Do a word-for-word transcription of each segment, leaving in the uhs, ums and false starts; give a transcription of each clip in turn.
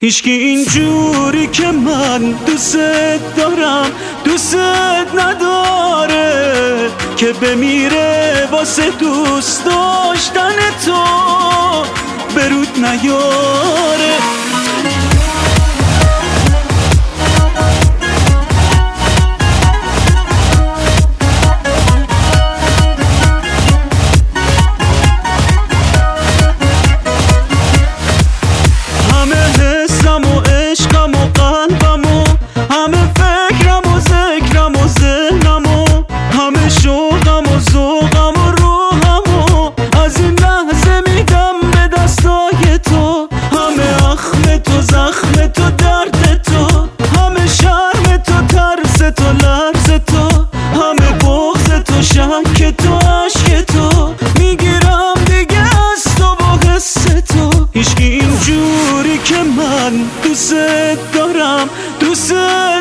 هیچکی اینجوری که من دوست دارم دوست نداره که بمیره واسه دوست داشتن تو برود نیاره. که تو عشق تو میگیرم دیگه از تو با حس تو. هیچکی اینجوری که من دوست دارم دوست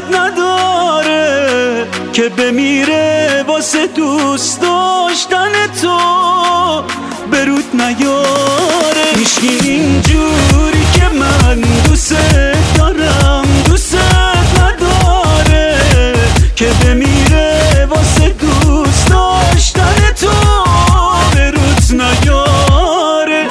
نداره که بمیره واسه دوست داشتن تو برود نیاره. هیچکی اینجوری که من دوست دارم دوست نداره که بمیره واسه دوست داشتن تو برود نیاره.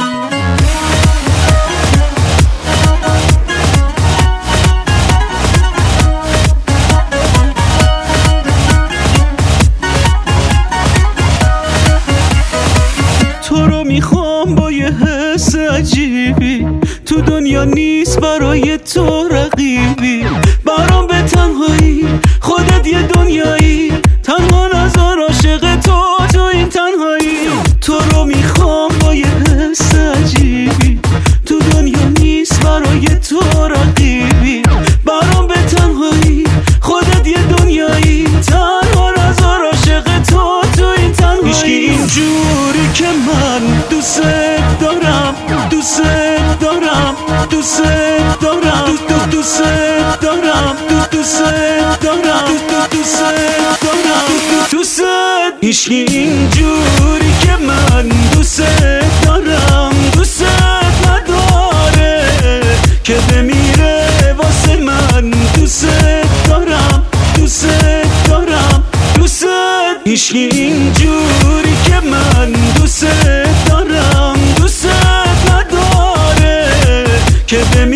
تو رو میخوام با یه حس عجیبی، تو دنیا نیست برای تو رقیبی، برام به تنهایی خودت یه دنیایی، تنها نذار عاشق تو تو این تنهایی. تو رو میخوام با یه حس عجیبی، تو دنیا نیست برای تو رقیبی، برام به تنهایی خودت یه دنیایی، تنها نذار عاشق تو تو این تنهایی. هیچکی اینجوری که من دوست دارم دوست دارم دوست دارم دوست دوست دارم دوست دارم دوست دارم دوست. هیچکی اینجوری که من دوست دارم دوست نداره که بمیره واسه من دوست دارم دوست دارم دوست. هیچکی اینجوری که من دوست دارم دوست نداره که بمیره